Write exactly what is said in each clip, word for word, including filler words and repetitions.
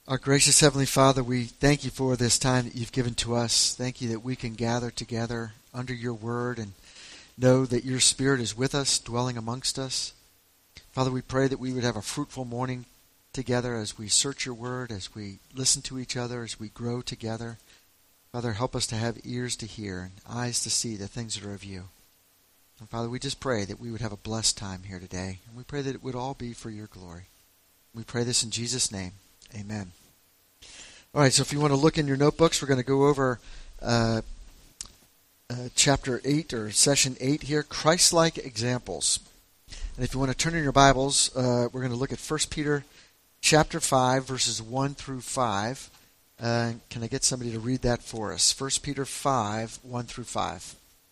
Our gracious Heavenly Father, we thank you for this time that you've given to us. Thank you that we can gather together under your word and know that your Spirit is with us, dwelling amongst us. Father, we pray that we would have a fruitful morning together as we search your word, as we listen to each other, as we grow together. Father, help us to have ears to hear and eyes to see the things that are of you. And Father, we just pray that we would have a blessed time here today. And we pray that it would all be for your glory. We pray this in Jesus' name. Amen. All right, so if you want to look in your notebooks, we're going to go over uh, uh, chapter eight or session eight here, Christ-like examples. And if you want to turn in your Bibles, uh, we're going to look at First Peter chapter five, verses one through five. Uh, can I get somebody to read that for us? First Peter five, one through five.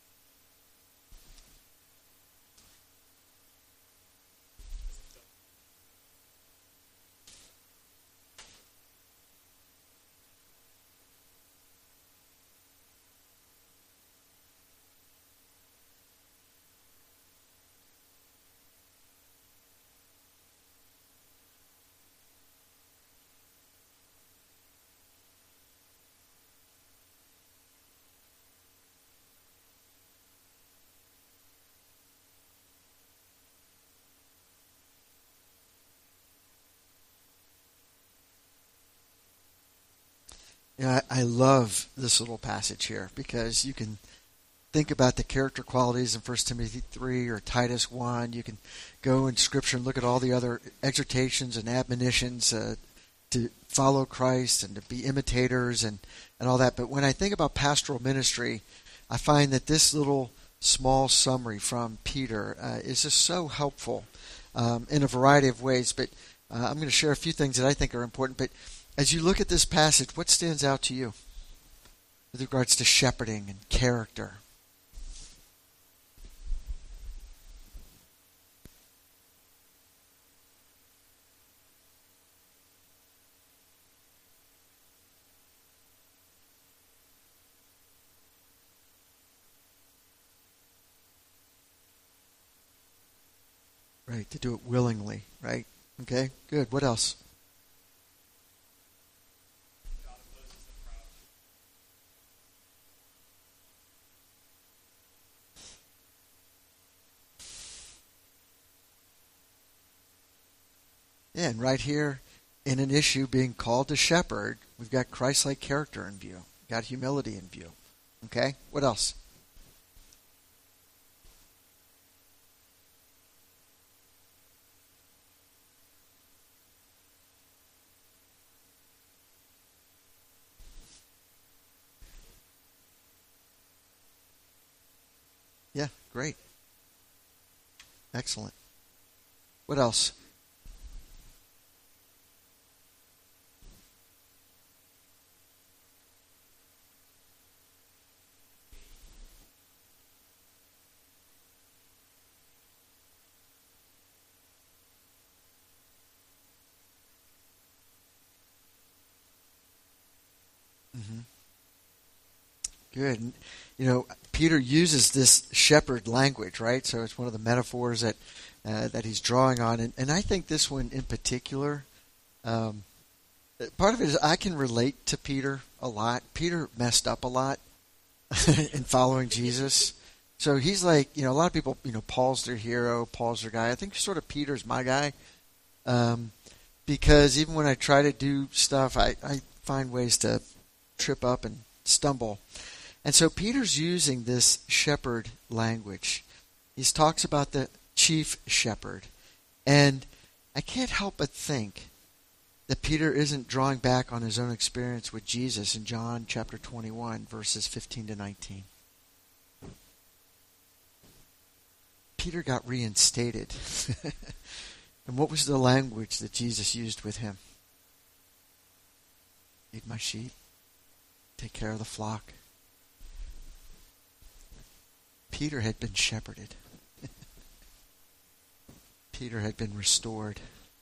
Yeah, I I love this little passage here because you can think about the character qualities in First Timothy three or Titus one. You can go in Scripture and look at all the other exhortations and admonitions uh, to follow Christ and to be imitators and, and all that. But when I think about pastoral ministry, I find that this little small summary from Peter uh, is just so helpful um, in a variety of ways. But uh, I'm going to share a few things that I think are important. But as you look at this passage, what stands out to you with regards to shepherding and character? Right, to do it willingly, right? Okay, good. What else? Yeah, and right here in an issue being called to shepherd, we've got Christ-like character in view. We've got humility in view. Okay, what else? Yeah, great. Excellent. What else? Mm-hmm. Good. And, you know, Peter uses this shepherd language, right? So it's one of the metaphors that uh, that he's drawing on, and, and I think this one in particular, um, part of it is I can relate to Peter a lot. Peter messed up a lot in following Jesus. So he's like, you know, a lot of people, you know, Paul's their hero, Paul's their guy. I think sort of Peter's my guy. Um, because even when I try to do stuff, I, I find ways to trip up and stumble. And so Peter's using this shepherd language. He talks about the chief shepherd. And I can't help but think that Peter isn't drawing back on his own experience with Jesus in John chapter twenty-one, verses fifteen to nineteen. Peter got reinstated. And what was the language that Jesus used with him? Feed my sheep. Take care of the flock. Peter had been shepherded. Peter had been restored.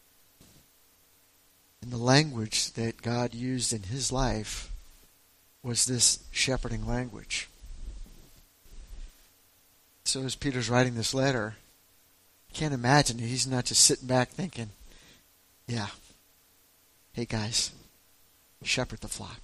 And the language that God used in his life was this shepherding language. So as Peter's writing this letter, I can't imagine he's not just sitting back thinking, yeah, hey guys, shepherd the flock.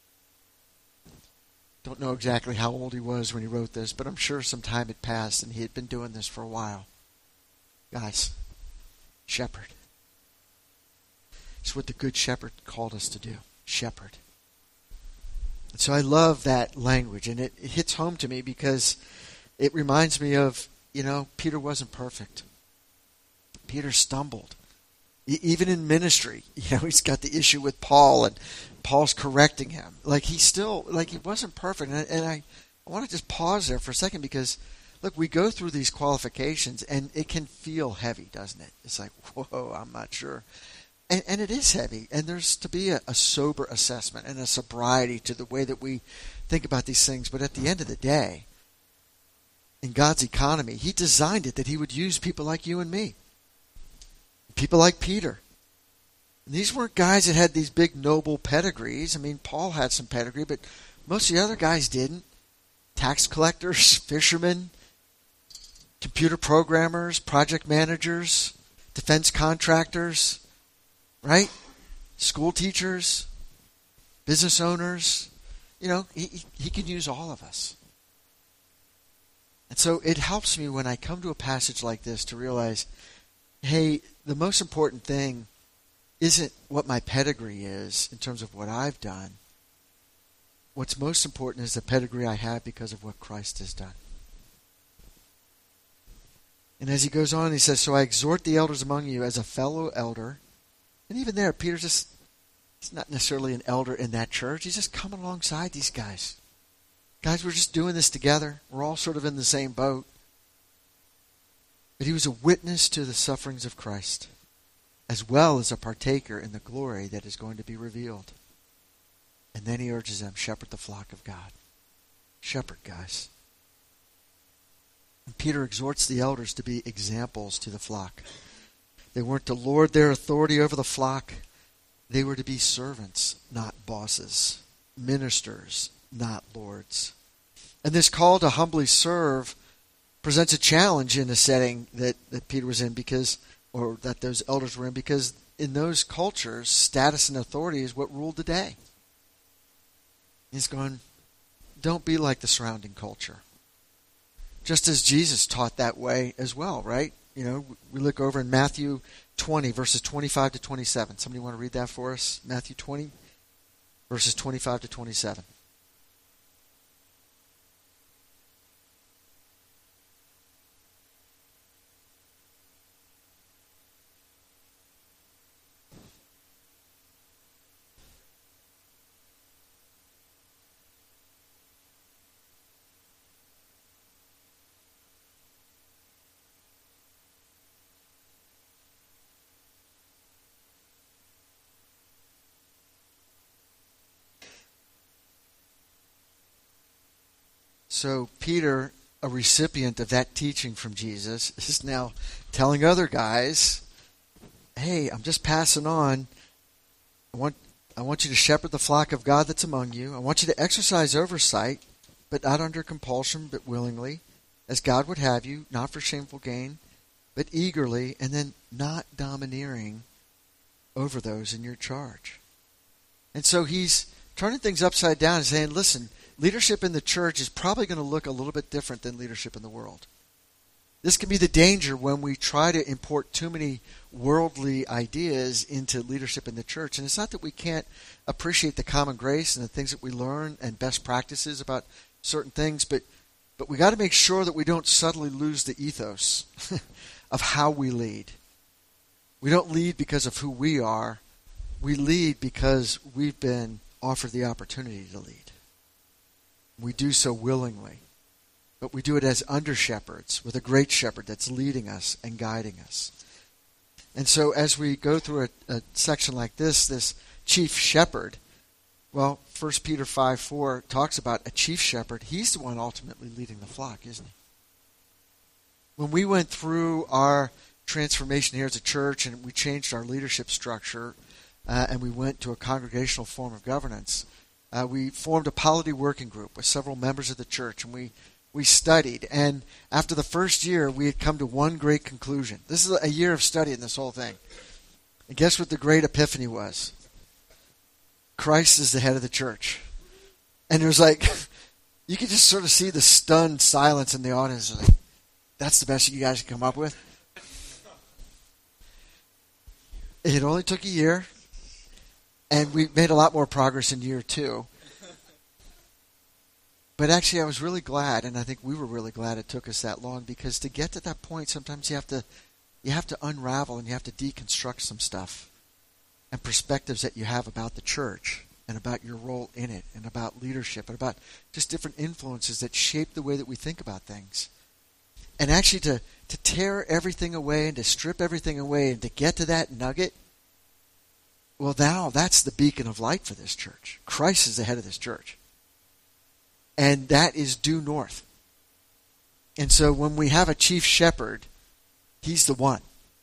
Don't know exactly how old he was when he wrote this, but I'm sure some time had passed and he had been doing this for a while. Guys, shepherd. It's what the good shepherd called us to do. Shepherd. And so I love that language, and it, it hits home to me because it reminds me of, you know, Peter wasn't perfect. Peter stumbled. E- even in ministry, you know, he's got the issue with Paul, and Paul's correcting him. Like, he still, like, he wasn't perfect. And, and I, I want to just pause there for a second because, look, we go through these qualifications, and it can feel heavy, doesn't it? It's like, whoa, I'm not sure. And, and it is heavy, and there's to be a, a sober assessment and a sobriety to the way that we think about these things. But at the end of the day, in God's economy, he designed it that he would use people like you and me. People like Peter. And these weren't guys that had these big noble pedigrees. I mean, Paul had some pedigree, but most of the other guys didn't. Tax collectors, fishermen, computer programmers, project managers, defense contractors, right? School teachers, business owners. You know, he, he can use all of us. And so it helps me when I come to a passage like this to realize, hey, the most important thing isn't what my pedigree is in terms of what I've done. What's most important is the pedigree I have because of what Christ has done. And as he goes on, he says, so I exhort the elders among you as a fellow elder. And even there, Peter's just, he's not necessarily an elder in that church. He's just coming alongside these guys. Guys, we're just doing this together. We're all sort of in the same boat. But he was a witness to the sufferings of Christ, as well as a partaker in the glory that is going to be revealed. And then he urges them, shepherd the flock of God. Shepherd, guys. And Peter exhorts the elders to be examples to the flock. They weren't to lord their authority over the flock. They were to be servants, not bosses. Ministers, not lords. And this call to humbly serve presents a challenge in the setting that, that Peter was in because, or that those elders were in, because in those cultures, status and authority is what ruled the day. He's going, don't be like the surrounding culture. Just as Jesus taught that way as well, right? You know, we look over in Matthew twenty, verses twenty-five to twenty-seven. Somebody want to read that for us? Matthew twenty, verses twenty-five to twenty-seven. So Peter, a recipient of that teaching from Jesus, is now telling other guys, hey, I'm just passing on. I want, I want you to shepherd the flock of God that's among you. I want you to exercise oversight, but not under compulsion, but willingly, as God would have you, not for shameful gain, but eagerly, and then not domineering over those in your charge. And so he's turning things upside down and saying, listen, leadership in the church is probably going to look a little bit different than leadership in the world. This can be the danger when we try to import too many worldly ideas into leadership in the church. And it's not that we can't appreciate the common grace and the things that we learn and best practices about certain things, but but we got to make sure that we don't subtly lose the ethos of how we lead. We don't lead because of who we are. We lead because we've been offered the opportunity to lead. We do so willingly, but we do it as under shepherds with a great shepherd that's leading us and guiding us. And so as we go through a, a section like this, this chief shepherd, well, First Peter five four talks about a chief shepherd. He's the one ultimately leading the flock, isn't he? When we went through our transformation here as a church and we changed our leadership structure uh, and we went to a congregational form of governance, Uh, we formed a polity working group with several members of the church, and we, we studied. And after the first year, we had come to one great conclusion. This is a year of studying this whole thing. And guess what the great epiphany was? Christ is the head of the church. And there's like, you could just sort of see the stunned silence in the audience. Like, that's the best you guys can come up with? It only took a year, and we made a lot more progress in year two. But actually, I was really glad, and I think we were really glad it took us that long, because to get to that point, sometimes you have to you have to unravel and you have to deconstruct some stuff and perspectives that you have about the church and about your role in it and about leadership and about just different influences that shape the way that we think about things. And actually to, to tear everything away and to strip everything away and to get to that nugget, well, now that's the beacon of light for this church. Christ is the head of this church. And that is due north. And so when we have a chief shepherd, he's the one.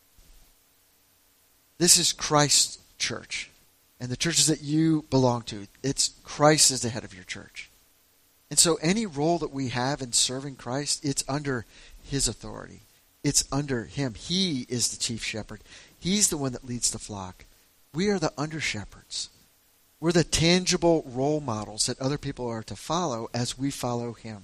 This is Christ's church. And the churches that you belong to, it's Christ is the head of your church. And so any role that we have in serving Christ, it's under his authority. It's under him. He is the chief shepherd. He's the one that leads the flock. We are the under shepherds. We're the tangible role models that other people are to follow as we follow him.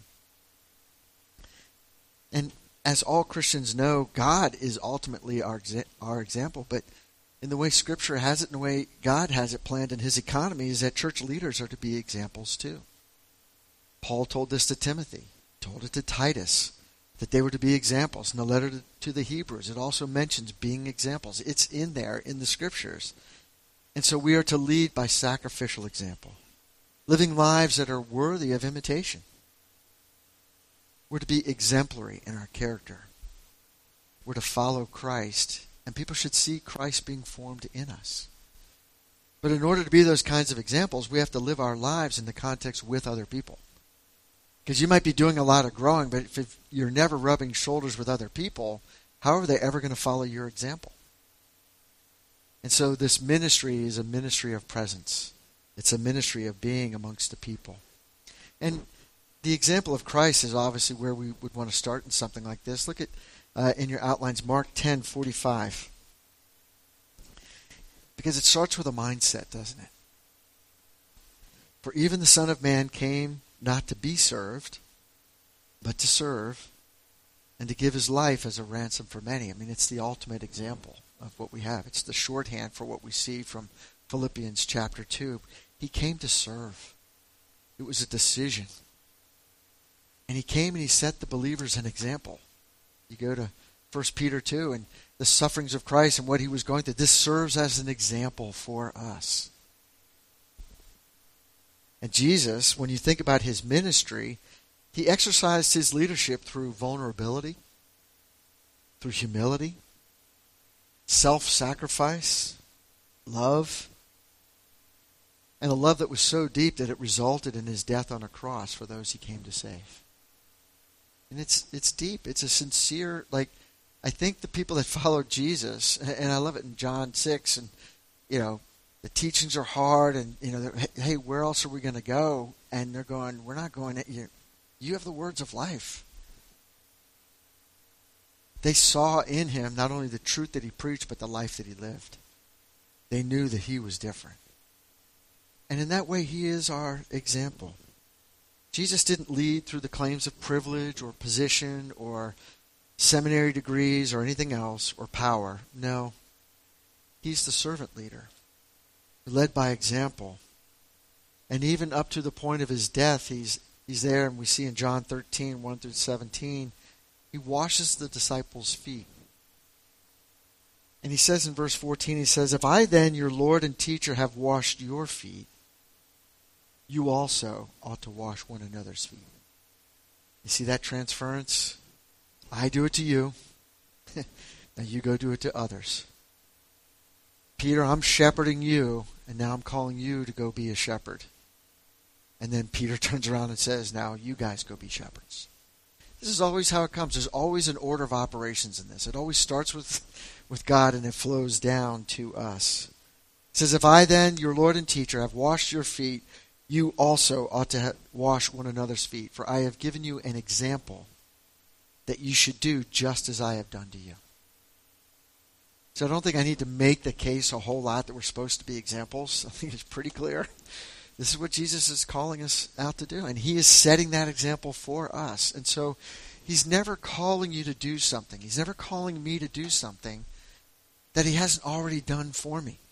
And as all Christians know, God is ultimately our exa- our example. But in the way Scripture has it, in the way God has it planned in his economy, is that church leaders are to be examples too. Paul told this to Timothy, told it to Titus, that they were to be examples. In the letter to, to the Hebrews, it also mentions being examples. It's in there in the Scriptures. And so we are to lead by sacrificial example, living lives that are worthy of imitation. We're to be exemplary in our character. We're to follow Christ, and people should see Christ being formed in us. But in order to be those kinds of examples, we have to live our lives in the context with other people. Because you might be doing a lot of growing, but if you're never rubbing shoulders with other people, how are they ever going to follow your example? And so this ministry is a ministry of presence. It's a ministry of being amongst the people. And the example of Christ is obviously where we would want to start in something like this. Look at, uh, in your outlines, Mark ten forty-five. Because it starts with a mindset, doesn't it? For even the Son of Man came not to be served, but to serve, and to give his life as a ransom for many. I mean, it's the ultimate example of what we have. It's the shorthand for what we see from Philippians chapter two. He came to serve. It was a decision. And he came and he set the believers an example. You go to First Peter two and the sufferings of Christ and what he was going through. This serves as an example for us. And Jesus, when you think about his ministry, he exercised his leadership through vulnerability, through humility, self-sacrifice, love, and a love that was so deep that it resulted in his death on a cross for those he came to save. And it's it's deep. It's a sincere, like, I think the people that followed Jesus, and I love it in John six, and, you know, the teachings are hard, and, you know, hey, where else are we going to go? And they're going, we're not going, you, you have the words of life. They saw in him not only the truth that he preached, but the life that he lived. They knew that he was different. And in that way, he is our example. Jesus didn't lead through the claims of privilege or position or seminary degrees or anything else or power. No. He's the servant leader, led by example. And even up to the point of his death, he's he's there, and we see in John thirteen, one through seventeen, he washes the disciples' feet. And he says in verse fourteen, he says, if I then, your Lord and teacher, have washed your feet, you also ought to wash one another's feet. You see that transference? I do it to you. Now you go do it to others. Peter, I'm shepherding you, and now I'm calling you to go be a shepherd. And then Peter turns around and says, now you guys go be shepherds. This is always how it comes. There's always an order of operations in this. It always starts with, with God, and it flows down to us. It says, if I then, your Lord and teacher, have washed your feet, you also ought to ha- wash one another's feet. For I have given you an example that you should do just as I have done to you. So I don't think I need to make the case a whole lot that we're supposed to be examples. I think it's pretty clear. This is what Jesus is calling us out to do, and he is setting that example for us. And so he's never calling you to do something. He's never calling me to do something that he hasn't already done for me.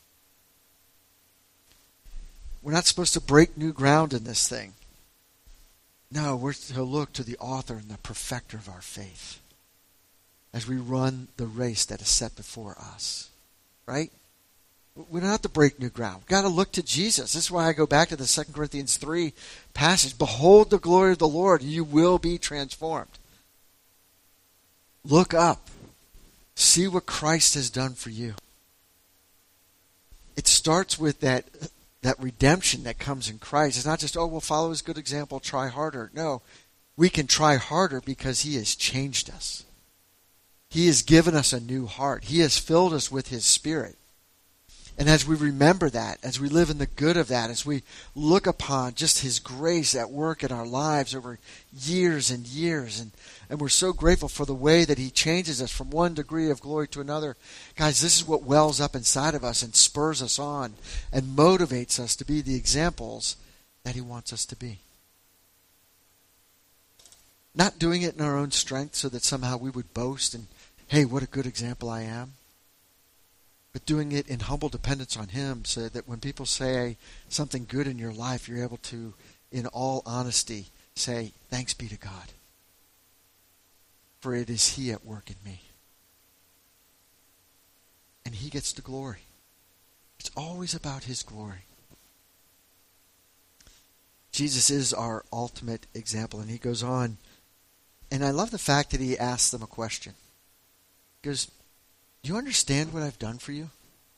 We're not supposed to break new ground in this thing. No, we're to look to the author and the perfecter of our faith as we run the race that is set before us. Right? We don't have to break new ground. We've got to look to Jesus. This is why I go back to the Second Corinthians three passage. Behold the glory of the Lord, and you will be transformed. Look up. See what Christ has done for you. It starts with that, that redemption that comes in Christ. It's not just, oh, we'll follow his good example, try harder. No, we can try harder because he has changed us. He has given us a new heart. He has filled us with his Spirit. And as we remember that, as we live in the good of that, as we look upon just his grace at work in our lives over years and years, and, and we're so grateful for the way that he changes us from one degree of glory to another. Guys, this is what wells up inside of us and spurs us on and motivates us to be the examples that he wants us to be. Not doing it in our own strength so that somehow we would boast and, hey, what a good example I am. But doing it in humble dependence on him so that when people say something good in your life, you're able to, in all honesty, say, thanks be to God. For it is he at work in me. And he gets the glory. It's always about his glory. Jesus is our ultimate example. And he goes on. And I love the fact that he asks them a question. He goes, do you understand what I've done for you?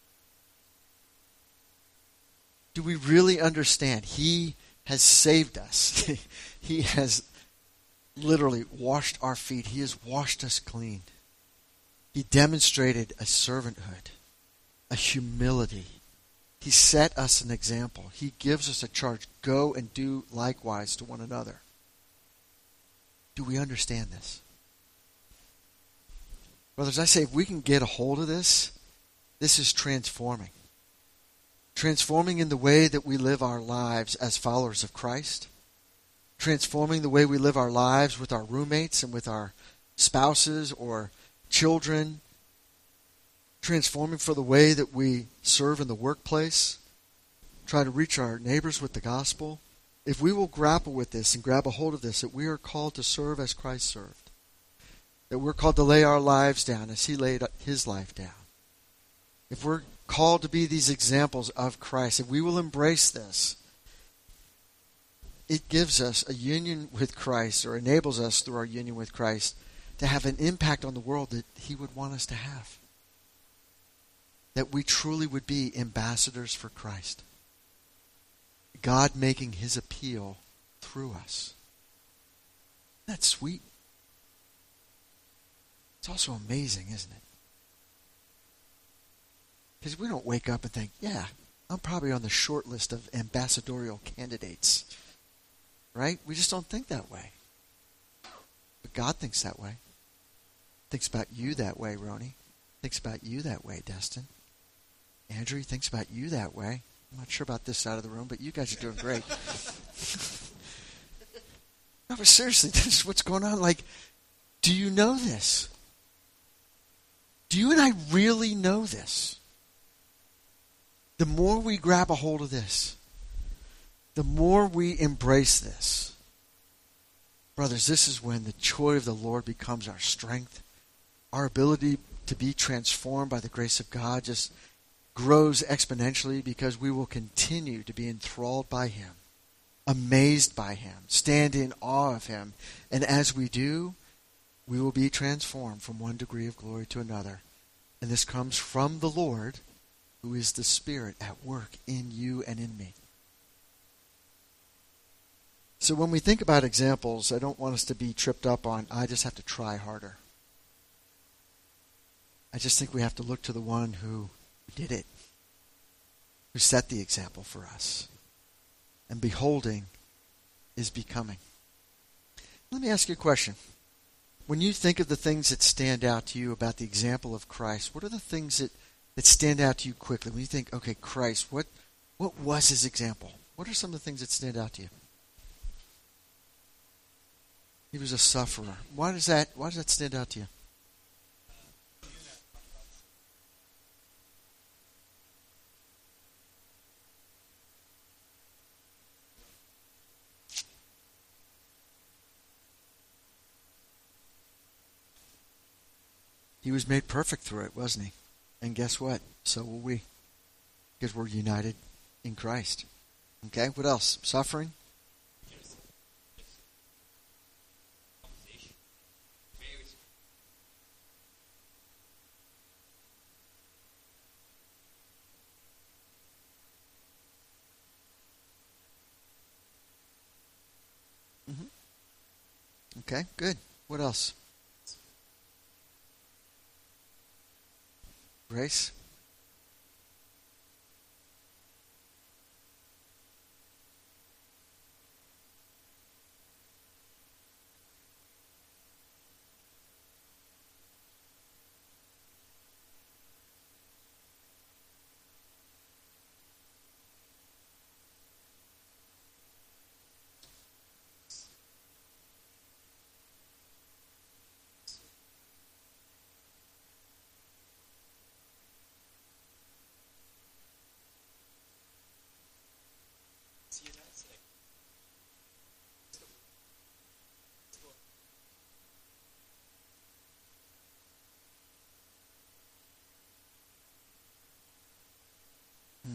Do we really understand? He has saved us. He has literally washed our feet. He has washed us clean. He demonstrated a servanthood, a humility. He set us an example. He gives us a charge. Go and do likewise to one another. Do we understand this? Brothers, I say if we can get a hold of this, this is transforming. Transforming in the way that we live our lives as followers of Christ. Transforming the way we live our lives with our roommates and with our spouses or children. Transforming for the way that we serve in the workplace. Try to reach our neighbors with the gospel. If we will grapple with this and grab a hold of this, that we are called to serve as Christ served. That we're called to lay our lives down as he laid his life down. If we're called to be these examples of Christ, if we will embrace this, it gives us a union with Christ, or enables us through our union with Christ to have an impact on the world that he would want us to have. That we truly would be ambassadors for Christ. God making his appeal through us. That's sweet. It's also amazing, isn't it? Because we don't wake up and think, yeah, I'm probably on the short list of ambassadorial candidates. Right? We just don't think that way. But God thinks that way. Thinks about you that way, Roni. Thinks about you that way, Destin. Andrew thinks about you that way. I'm not sure about this side of the room, but you guys are doing great. No, but seriously, this is what's going on. Like, do you know this? Do you and I really know this? The more we grab a hold of this, the more we embrace this, brothers, this is when the joy of the Lord becomes our strength. Our ability to be transformed by the grace of God just grows exponentially because we will continue to be enthralled by him, amazed by him, stand in awe of him. And as we do, we will be transformed from one degree of glory to another. And this comes from the Lord, who is the Spirit at work in you and in me. So when we think about examples, I don't want us to be tripped up on, I just have to try harder. I just think we have to look to the one who did it, who set the example for us. And beholding is becoming. Let me ask you a question. When you think of the things that stand out to you about the example of Christ, what are the things that that stand out to you quickly when you think, okay, Christ, what what was his example? What are some of the things that stand out to you? He was a sufferer. Why does that why does that stand out to you? He was made perfect through it, wasn't he? And guess what? So will we, because we're united in Christ. Okay, what else? Suffering? hmm Okay, good. What else? Grace? Hmm.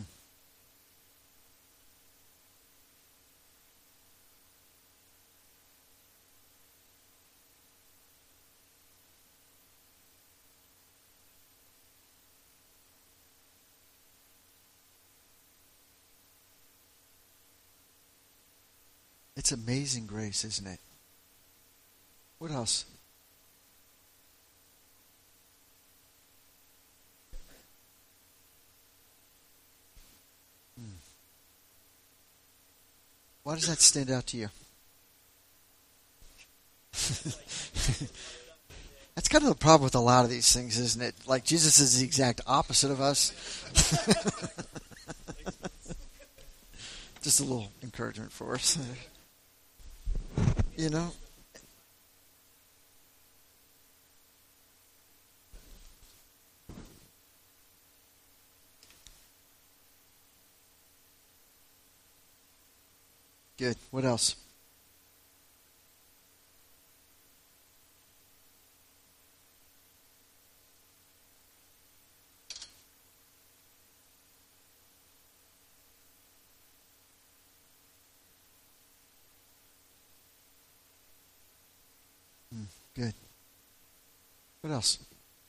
It's amazing grace, isn't it? What else? Hmm. Why does that stand out to you? That's kind of the problem with a lot of these things, isn't it? Like Jesus is the exact opposite of us. Just a little encouragement for us. You know? Good. What else? Hmm. Good. What else?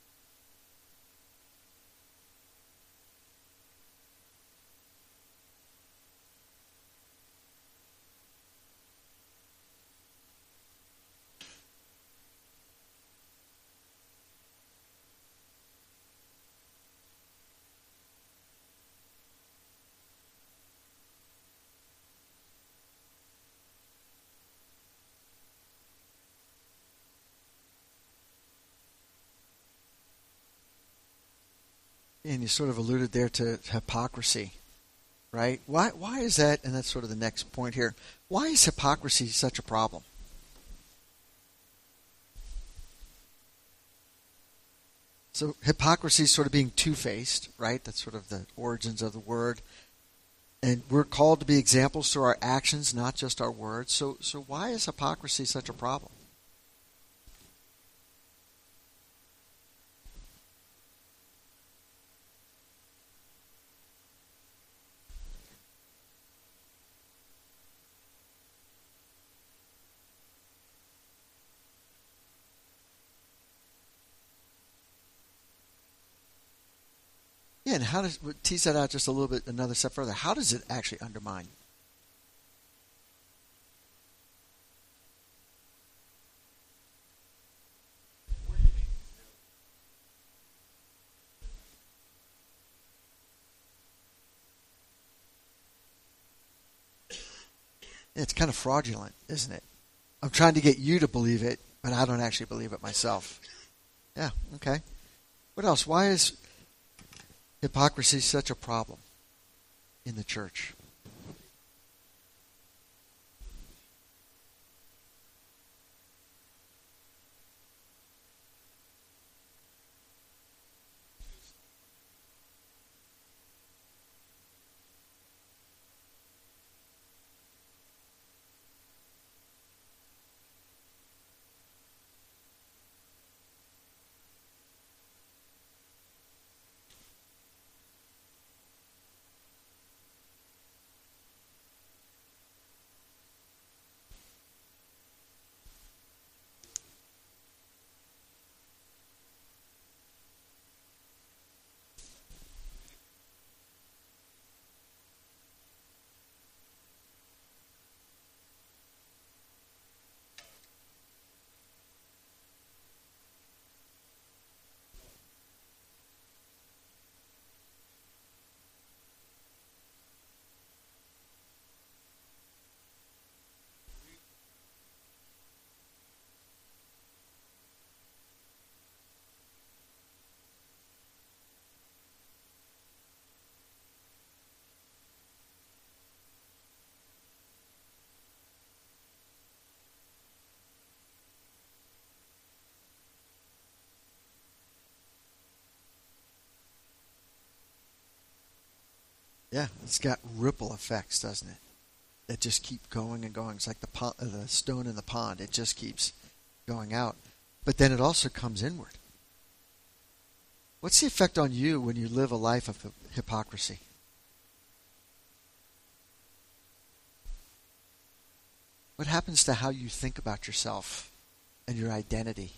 And you sort of alluded there to hypocrisy, right? Why why is that? And that's sort of the next point here. Why is hypocrisy such a problem? So hypocrisy is sort of being two-faced, right? That's sort of the origins of the word. And we're called to be examples through our actions, not just our words. So so why is hypocrisy such a problem? Yeah, and how does tease that out just a little bit, another step further? How does it actually undermine? It's kind of fraudulent, isn't it? I'm trying to get you to believe it, but I don't actually believe it myself. Yeah, okay. What else? Why is Hypocrisy is such a problem in the church. Yeah, it's got ripple effects, doesn't it? That just keep going and going. It's like the pond, uh, the stone in the pond. It just keeps going out. But then it also comes inward. What's the effect on you when you live a life of hypocrisy? What happens to how you think about yourself and your identity?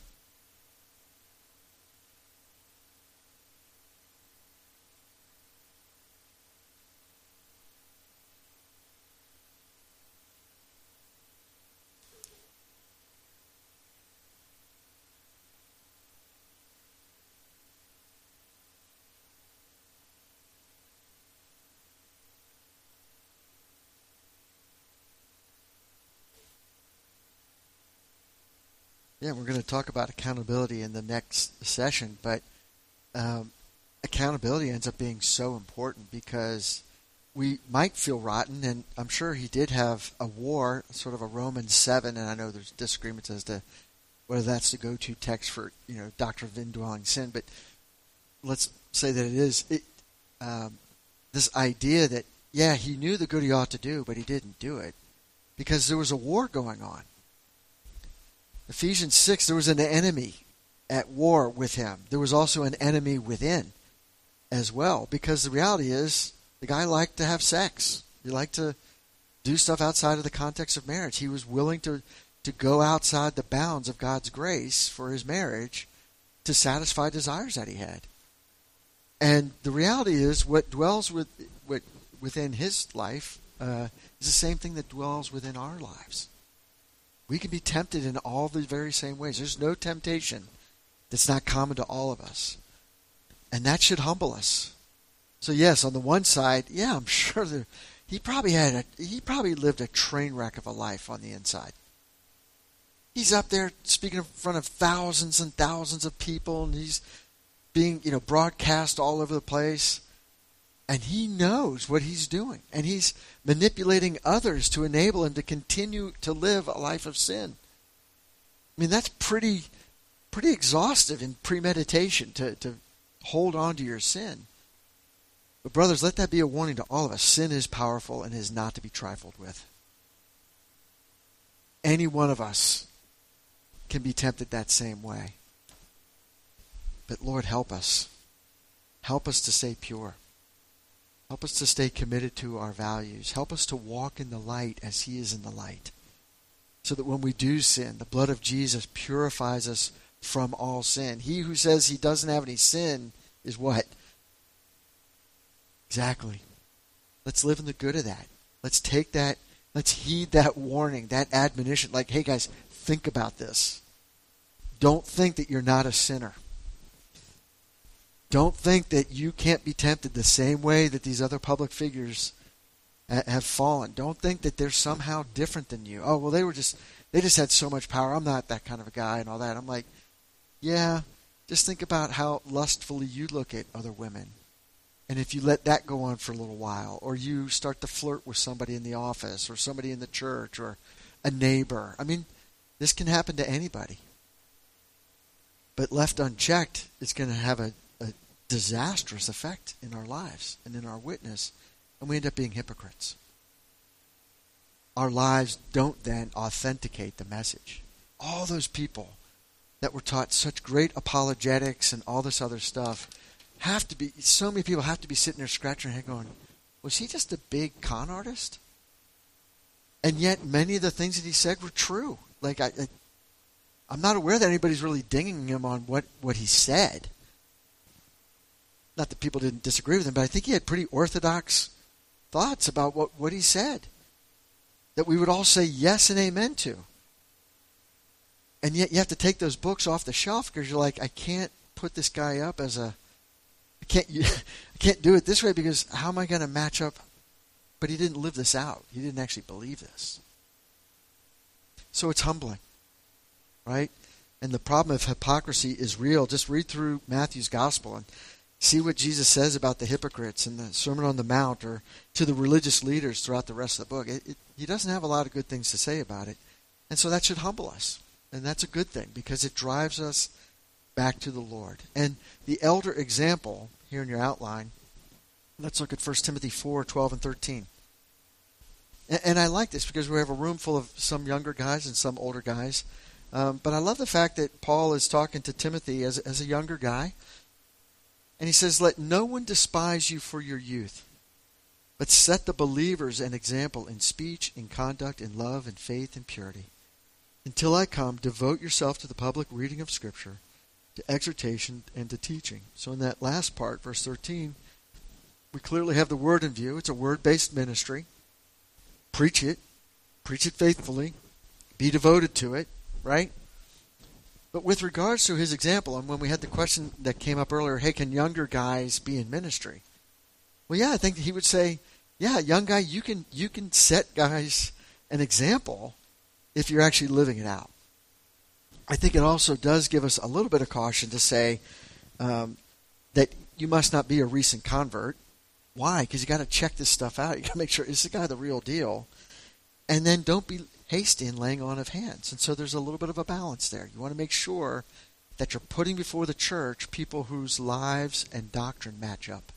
Yeah, we're going to talk about accountability in the next session, but um, accountability ends up being so important because we might feel rotten, and I'm sure he did have a war, sort of a Romans seven, and I know there's disagreements as to whether that's the go-to text for, you know, doctrine of indwelling sin, but let's say that it is. It, um, this idea that, yeah, he knew the good he ought to do, but he didn't do it because there was a war going on. Ephesians six, there was an enemy at war with him. There was also an enemy within as well, because the reality is the guy liked to have sex. He liked to do stuff outside of the context of marriage. He was willing to, to go outside the bounds of God's grace for his marriage to satisfy desires that he had. And the reality is what dwells with, what, within his life uh, is the same thing that dwells within our lives. We can be tempted in all the very same ways. There's no temptation that's not common to all of us. And that should humble us. So yes, on the one side, yeah, I'm sure there, he probably had a, he probably lived a train wreck of a life on the inside. He's up there speaking in front of thousands and thousands of people, and he's being, you know, broadcast all over the place. And he knows what he's doing. And he's manipulating others to enable him to continue to live a life of sin. I mean, that's pretty pretty exhaustive in premeditation to, to hold on to your sin. But brothers, let that be a warning to all of us. Sin is powerful and is not to be trifled with. Any one of us can be tempted that same way. But Lord, help us. Help us to stay pure. Help us to stay committed to our values. Help us to walk in the light as he is in the light. So that when we do sin, the blood of Jesus purifies us from all sin. He who says he doesn't have any sin is what? Exactly. Let's live in the good of that. Let's take that, let's heed that warning, that admonition. Like, hey guys, think about this. Don't think that you're not a sinner. Don't think that you can't be tempted the same way that these other public figures have fallen. Don't think that they're somehow different than you. Oh, well, they were just, they just had so much power. I'm not that kind of a guy and all that. I'm like, yeah, just think about how lustfully you look at other women. And if you let that go on for a little while, or you start to flirt with somebody in the office or somebody in the church or a neighbor, I mean, this can happen to anybody. But left unchecked, it's going to have a, a disastrous effect in our lives and in our witness, and we end up being hypocrites. Our lives don't then authenticate the message. All those people that were taught such great apologetics and all this other stuff have to be, so many people have to be sitting there scratching their head going, was he just a big con artist? And yet many of the things that he said were true. Like, I, I, I'm not aware that anybody's really dinging him on what, what he said. Not that people didn't disagree with him, but I think he had pretty orthodox thoughts about what, what he said that we would all say yes and amen to. And yet you have to take those books off the shelf because you're like, I can't put this guy up as a, I can't, I can't do it this way because how am I going to match up? But he didn't live this out. He didn't actually believe this. So it's humbling, right? And the problem of hypocrisy is real. Just read through Matthew's gospel and see what Jesus says about the hypocrites in the Sermon on the Mount or to the religious leaders throughout the rest of the book. It, it, he doesn't have a lot of good things to say about it. And so that should humble us. And that's a good thing because it drives us back to the Lord. And the elder example here in your outline, let's look at First Timothy four, twelve, and thirteen. And, and I like this because we have a room full of some younger guys and some older guys. Um, but I love the fact that Paul is talking to Timothy as, as a younger guy. And he says, let no one despise you for your youth, but set the believers an example in speech, in conduct, in love, in faith, and purity. Until I come, devote yourself to the public reading of Scripture, to exhortation, and to teaching. So in that last part, verse thirteen, we clearly have the word in view. It's a word-based ministry. Preach it. Preach it faithfully. Be devoted to it, right? But with regards to his example, and when we had the question that came up earlier, hey, can younger guys be in ministry? Well, yeah, I think he would say, yeah, young guy, you can you can set guys an example if you're actually living it out. I think it also does give us a little bit of caution to say um, that you must not be a recent convert. Why? Because you got to check this stuff out. You got to make sure, is this guy the real deal? And then don't be hasty in laying on of hands. And so there's a little bit of a balance there. You want to make sure that you're putting before the church people whose lives and doctrine match up.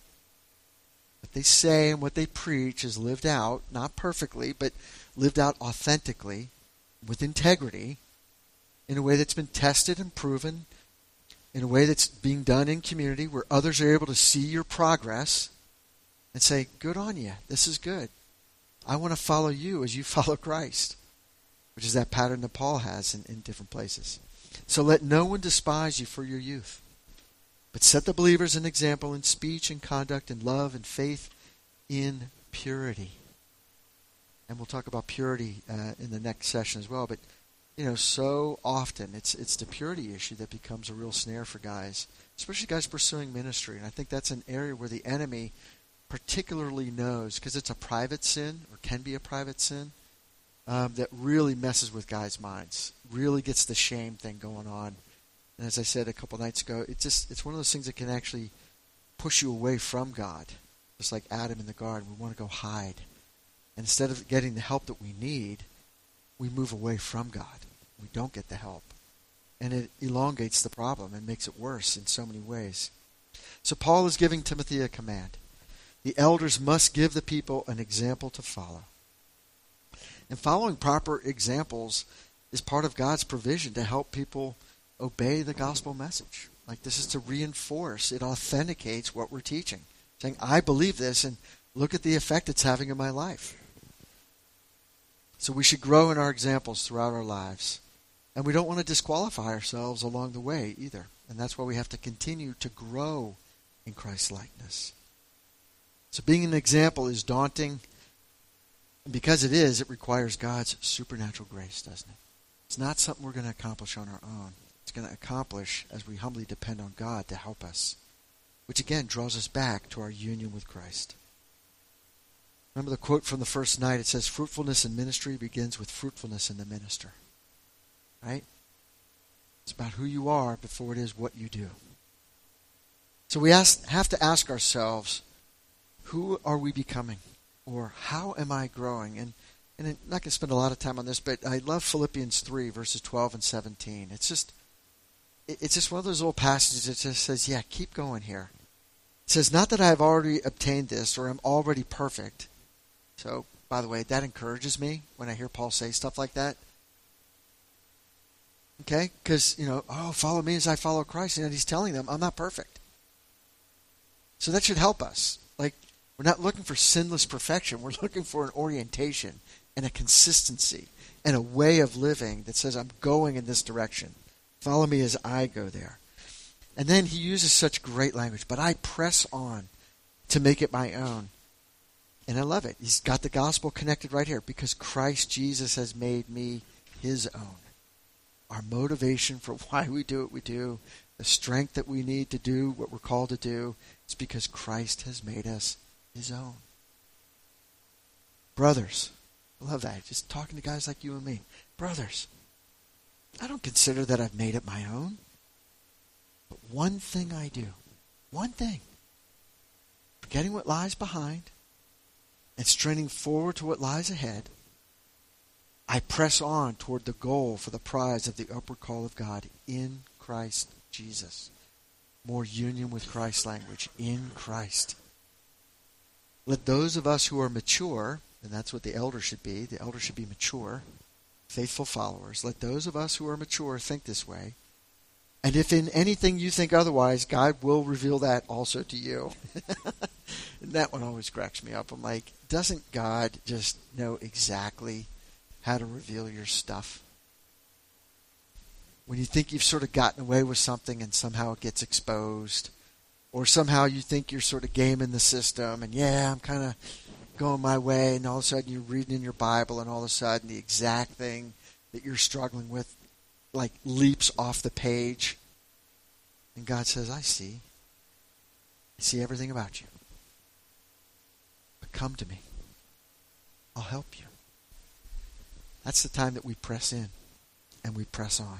What they say and what they preach is lived out, not perfectly, but lived out authentically, with integrity, in a way that's been tested and proven, in a way that's being done in community where others are able to see your progress and say, good on you, this is good. I want to follow you as you follow Christ, which is that pattern that Paul has in, in different places. So let no one despise you for your youth, but set the believers an example in speech and conduct and love and faith in purity. And we'll talk about purity uh, in the next session as well. But, you know, so often it's it's the purity issue that becomes a real snare for guys, especially guys pursuing ministry. And I think that's an area where the enemy particularly knows, because it's a private sin, or can be a private sin, um, that really messes with guys' minds, really gets the shame thing going on. And as I said a couple nights ago, it just it's one of those things that can actually push you away from God, just like Adam in the garden. We want to go hide. And instead of getting the help that we need, we move away from God. We don't get the help. And it elongates the problem and makes it worse in so many ways. So Paul is giving Timothy a command. The elders must give the people an example to follow. And following proper examples is part of God's provision to help people obey the gospel message. Like, this is to reinforce, it authenticates what we're teaching. Saying, I believe this, and look at the effect it's having in my life. So we should grow in our examples throughout our lives. And we don't want to disqualify ourselves along the way either. And that's why we have to continue to grow in Christ's likeness. So being an example is daunting. And because it is, it requires God's supernatural grace, doesn't it? It's not something we're going to accomplish on our own. It's going to accomplish as we humbly depend on God to help us. Which again draws us back to our union with Christ. Remember the quote from the first night. It says, fruitfulness in ministry begins with fruitfulness in the minister. Right? It's about who you are before it is what you do. So we ask, have to ask ourselves, Who are we becoming? Or how am I growing? And and I'm not going to spend a lot of time on this, but I love Philippians three, verses twelve and seventeen. It's just it's just one of those little passages that just says, yeah, keep going here. It says, not that I have already obtained this or am already perfect. So, by the way, that encourages me when I hear Paul say stuff like that. Okay? Because, you know, oh, follow me as I follow Christ. And he's telling them, I'm not perfect. So that should help us. Like, we're not looking for sinless perfection. We're looking for an orientation and a consistency and a way of living that says, I'm going in this direction. Follow me as I go there. And then he uses such great language. But I press on to make it my own. And I love it. He's got the gospel connected right here. Because Christ Jesus has made me his own. Our motivation for why we do what we do, the strength that we need to do what we're called to do, is because Christ has made us his own. Brothers, I love that. Just talking to guys like you and me. Brothers, I don't consider that I've made it my own. But one thing I do, one thing, forgetting what lies behind and straining forward to what lies ahead, I press on toward the goal for the prize of the upward call of God in Christ Jesus. More union with Christ language, in Christ. Let those of us who are mature, and that's what the elder should be, the elder should be mature, faithful followers. Let those of us who are mature think this way. And if in anything you think otherwise, God will reveal that also to you. And that one always cracks me up. I'm like, doesn't God just know exactly how to reveal your stuff? When you think you've sort of gotten away with something and somehow it gets exposed, or somehow you think you're sort of gaming the system and yeah, I'm kind of going my way, and all of a sudden you're reading in your Bible and all of a sudden the exact thing that you're struggling with like leaps off the page. And God says, I see. I see everything about you. But come to me. I'll help you. That's the time that we press in and we press on.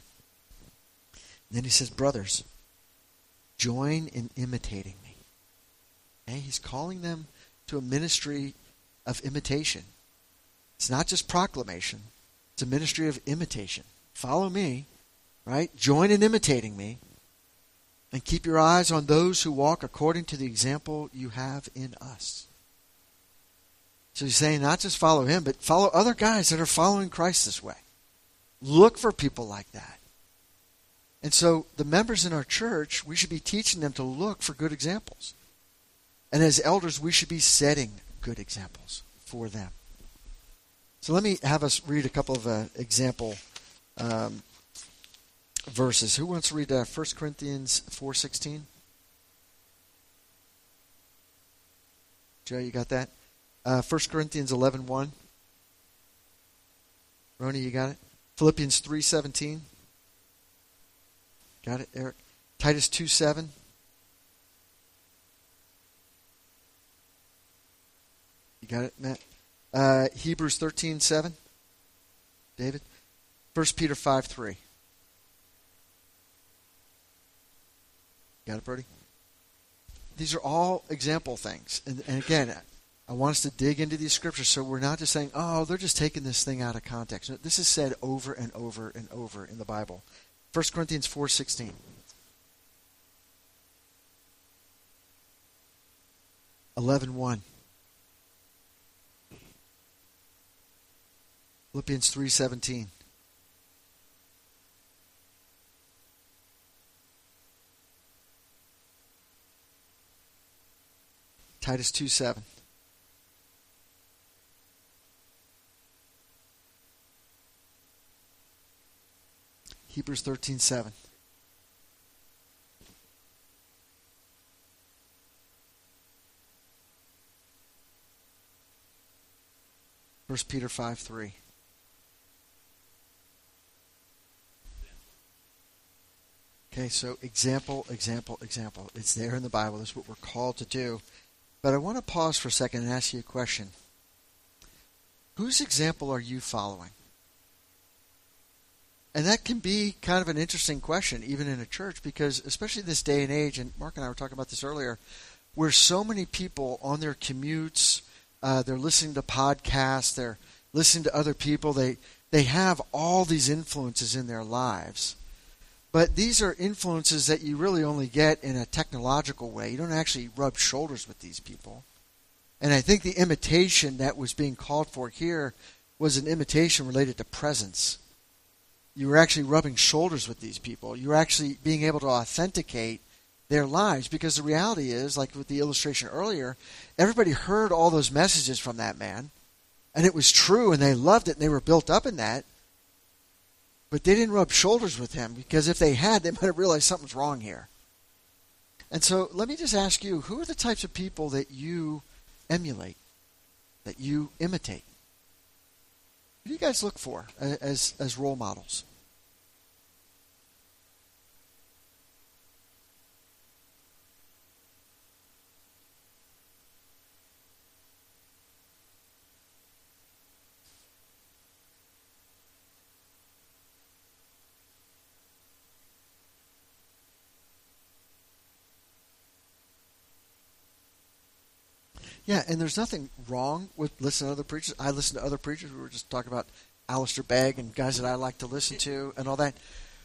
And then he says, brothers, join in imitating me. Okay? He's calling them to a ministry of imitation. It's not just proclamation. It's a ministry of imitation. Follow me, right? Join in imitating me. And keep your eyes on those who walk according to the example you have in us. So he's saying not just follow him, but follow other guys that are following Christ this way. Look for people like that. And so the members in our church, we should be teaching them to look for good examples. And as elders, we should be setting good examples for them. So let me have us read a couple of uh, example um, verses. Who wants to read uh, First Corinthians four sixteen? Joe, you got that? Uh, First Corinthians eleven one. Roni, you got it? Philippians three seventeen. Got it, Eric? Titus two seven. You got it, Matt? Uh, Hebrews thirteen seven. David? First Peter five three. Got it, Brody? These are all example things. And, and again, I want us to dig into these scriptures so we're not just saying, oh, they're just taking this thing out of context. No, this is said over and over and over in the Bible. First Corinthians four sixteen. eleven one. Philippians three seventeen. Titus two seven. Hebrews thirteen seven. First Peter five three. Okay, so example, example, example. It's there in the Bible. That's what we're called to do. But I want to pause for a second and ask you a question. Whose example are you following? And that can be kind of an interesting question, even in a church, because especially this day and age, and Mark and I were talking about this earlier, where so many people on their commutes, uh, they're listening to podcasts, they're listening to other people, they, they have all these influences in their lives. But these are influences that you really only get in a technological way. You don't actually rub shoulders with these people. And I think the imitation that was being called for here was an imitation related to presence. You were actually rubbing shoulders with these people. You were actually being able to authenticate their lives, because the reality is, like with the illustration earlier, everybody heard all those messages from that man, and it was true, and they loved it, and they were built up in that. But they didn't rub shoulders with him, because if they had, they might have realized something's wrong here. And so let me just ask you, who are the types of people that you emulate, that you imitate? Who do you guys look for as as role models? Yeah, and there's nothing wrong with listening to other preachers. I listen to other preachers. We were just talking about Alistair Begg and guys that I like to listen to and all that.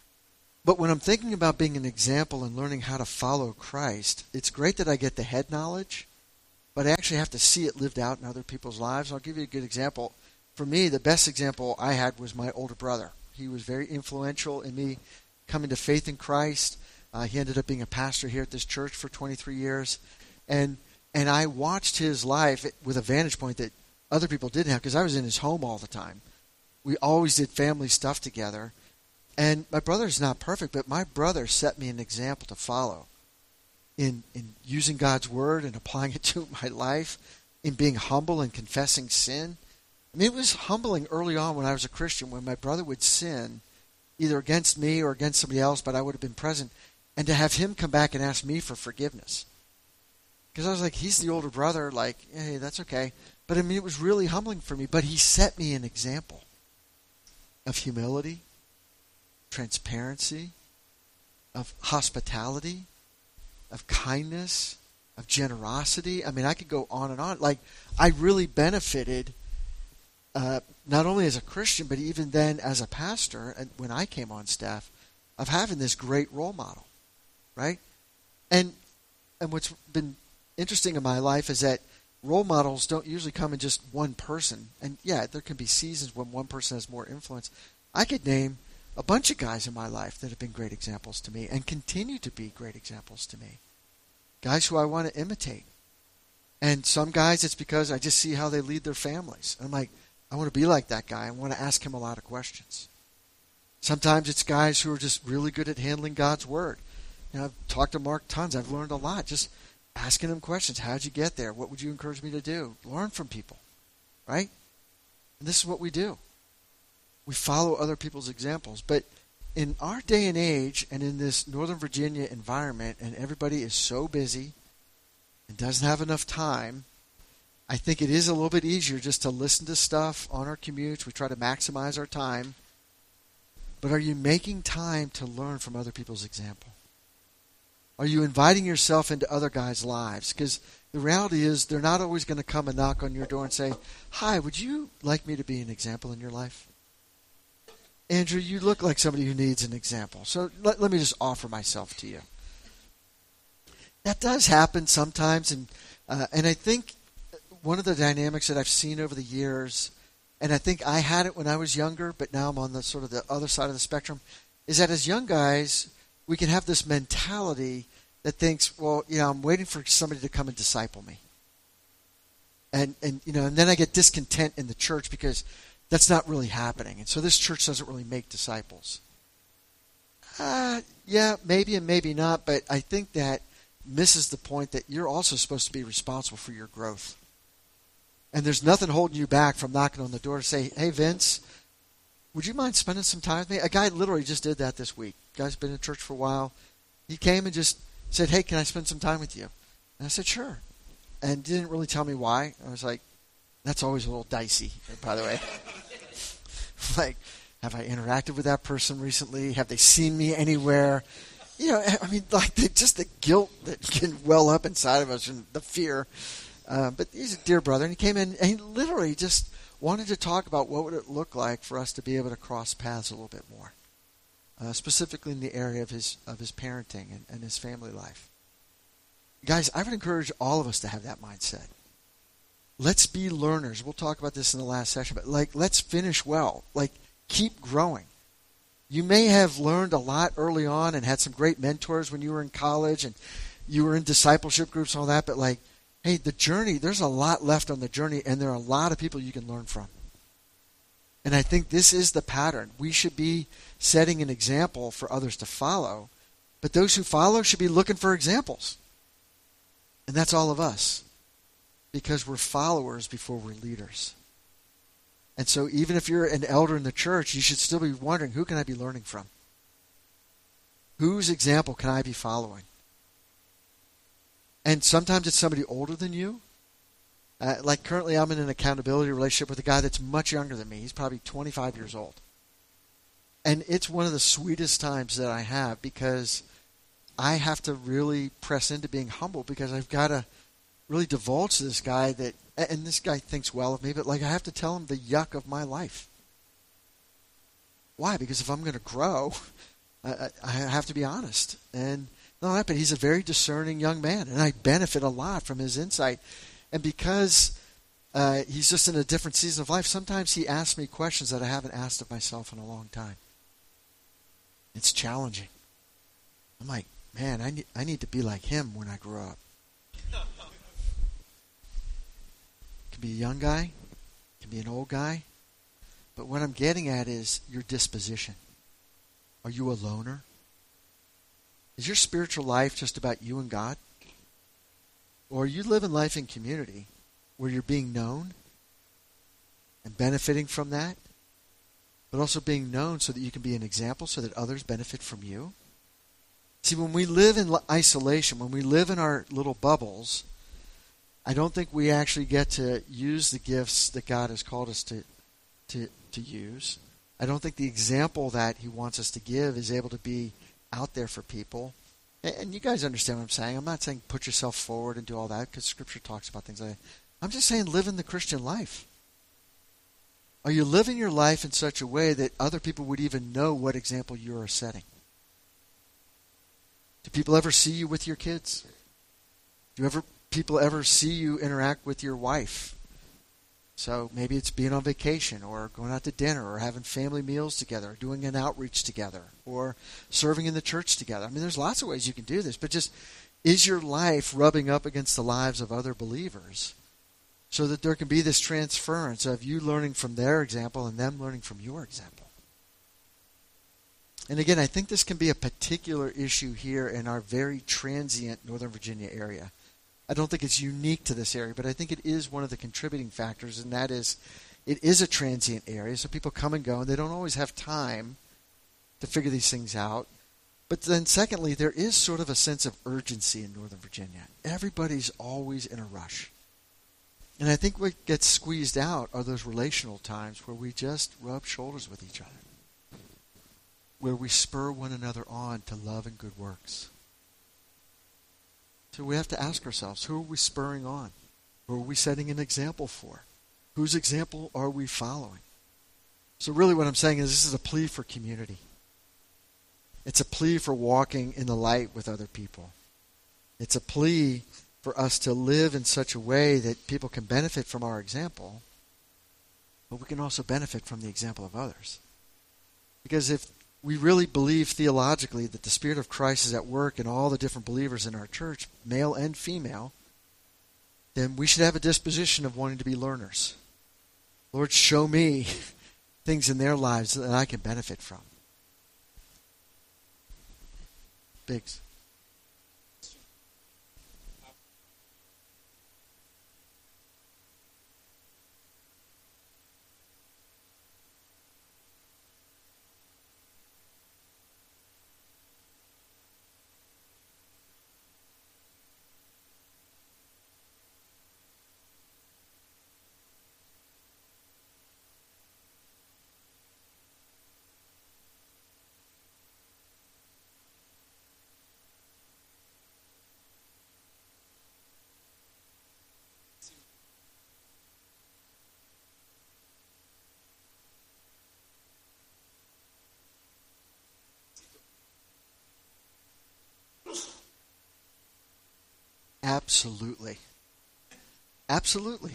But when I'm thinking about being an example and learning how to follow Christ, it's great that I get the head knowledge, but I actually have to see it lived out in other people's lives. I'll give you a good example. For me, the best example I had was my older brother. He was very influential in me coming to faith in Christ. Uh, he ended up being a pastor here at this church for twenty-three years. And And I watched his life with a vantage point that other people didn't have, because I was in his home all the time. We always did family stuff together. And my brother's not perfect, but my brother set me an example to follow in, in using God's word and applying it to my life, in being humble and confessing sin. I mean, it was humbling early on when I was a Christian, when my brother would sin, either against me or against somebody else, but I would have been present, and to have him come back and ask me for forgiveness. Because I was like, he's the older brother, like, hey, that's okay. But I mean, it was really humbling for me. But he set me an example of humility, transparency, of hospitality, of kindness, of generosity. I mean, I could go on and on. Like, I really benefited, uh, not only as a Christian, but even then as a pastor, and when I came on staff, of having this great role model, right? And and what's been interesting in my life is that role models don't usually come in just one person. And yeah, there can be seasons when one person has more influence. I could name a bunch of guys in my life that have been great examples to me and continue to be great examples to me. Guys who I want to imitate. And some guys, it's because I just see how they lead their families. I'm like, I want to be like that guy. I want to ask him a lot of questions. Sometimes it's guys who are just really good at handling God's word. You know, I've talked to Mark tons. I've learned a lot just asking him questions. How'd you get there? What would you encourage me to do? Learn from people, right? And this is what we do. We follow other people's examples. But in our day and age, and in this Northern Virginia environment, and everybody is so busy and doesn't have enough time, I think it is a little bit easier just to listen to stuff on our commutes. We try to maximize our time. But are you making time to learn from other people's example? Are you inviting yourself into other guys' lives? Because the reality is they're not always going to come and knock on your door and say, hi, would you like me to be an example in your life? Andrew, you look like somebody who needs an example. So let, let me just offer myself to you. That does happen sometimes. And, uh, and I think one of the dynamics that I've seen over the years, and I think I had it when I was younger, but now I'm on the sort of the other side of the spectrum, is that as young guys, we can have this mentality that thinks, well, you know, I'm waiting for somebody to come and disciple me. And, and you know, and then I get discontent in the church because that's not really happening. And so this church doesn't really make disciples. Uh, yeah, maybe and maybe not, but I think that misses the point that you're also supposed to be responsible for your growth. And there's nothing holding you back from knocking on the door to say, hey, Vince, would you mind spending some time with me? A guy literally just did that this week. Guy's been in church for a while. He came and just said, hey, can I spend some time with you? And I said, sure. And didn't really tell me why. I was like, that's always a little dicey, by the way. Like, have I interacted with that person recently? Have they seen me anywhere? you know, I mean, like the, just the guilt that can well up inside of us and the fear. Uh, but he's a dear brother, and he came in and he literally just wanted to talk about what would it look like for us to be able to cross paths a little bit more, uh, specifically in the area of his of his parenting and, and his family life. Guys, I would encourage all of us to have that mindset. Let's be learners. We'll talk about this in the last session, but like, let's finish well. Like, keep growing. You may have learned a lot early on and had some great mentors when you were in college and you were in discipleship groups and all that, but like, hey, the journey, there's a lot left on the journey, and there are a lot of people you can learn from. And I think this is the pattern. We should be setting an example for others to follow, but those who follow should be looking for examples. And that's all of us, because we're followers before we're leaders. And so even if you're an elder in the church, you should still be wondering, who can I be learning from? Whose example can I be following? And sometimes it's somebody older than you. Uh, like currently I'm in an accountability relationship with a guy that's much younger than me. He's probably twenty-five years old. And it's one of the sweetest times that I have, because I have to really press into being humble, because I've got to really divulge to this guy that, and this guy thinks well of me, but like I have to tell him the yuck of my life. Why? Because if I'm going to grow, I, I have to be honest. And not that, but he's a very discerning young man, and I benefit a lot from his insight. And because uh, he's just in a different season of life, sometimes he asks me questions that I haven't asked of myself in a long time. It's challenging. I'm like, man, I need, I need to be like him when I grow up. Can be a young guy, can be an old guy. But what I'm getting at is your disposition. Are you a loner? Is your spiritual life just about you and God? Or are you living life in community where you're being known and benefiting from that, but also being known so that you can be an example so that others benefit from you? See, when we live in isolation, when we live in our little bubbles, I don't think we actually get to use the gifts that God has called us to, to, to use. I don't think the example that he wants us to give is able to be out there for people. And you guys understand what I'm saying. I'm not saying put yourself forward and do all that, because Scripture talks about things like that. I'm just saying live in the Christian life. Are you living your life in such a way that other people would even know what example you are setting? Do people ever see you with your kids? Do ever people ever see you interact with your wife? So maybe it's being on vacation, or going out to dinner, or having family meals together, or doing an outreach together, or serving in the church together. I mean, there's lots of ways you can do this, but just, is your life rubbing up against the lives of other believers so that there can be this transference of you learning from their example and them learning from your example? And again, I think this can be a particular issue here in our very transient Northern Virginia area. I don't think it's unique to this area, but I think it is one of the contributing factors, and that is it is a transient area, so people come and go, and they don't always have time to figure these things out. But then secondly, there is sort of a sense of urgency in Northern Virginia. Everybody's always in a rush. And I think what gets squeezed out are those relational times where we just rub shoulders with each other, where we spur one another on to love and good works. So we have to ask ourselves, who are we spurring on? Who are we setting an example for? Whose example are we following? So really what I'm saying is this is a plea for community. It's a plea for walking in the light with other people. It's a plea for us to live in such a way that people can benefit from our example, but we can also benefit from the example of others. Because if we really believe theologically that the Spirit of Christ is at work in all the different believers in our church, male and female, then we should have a disposition of wanting to be learners. Lord, show me things in their lives that I can benefit from. Biggs. Absolutely. Absolutely.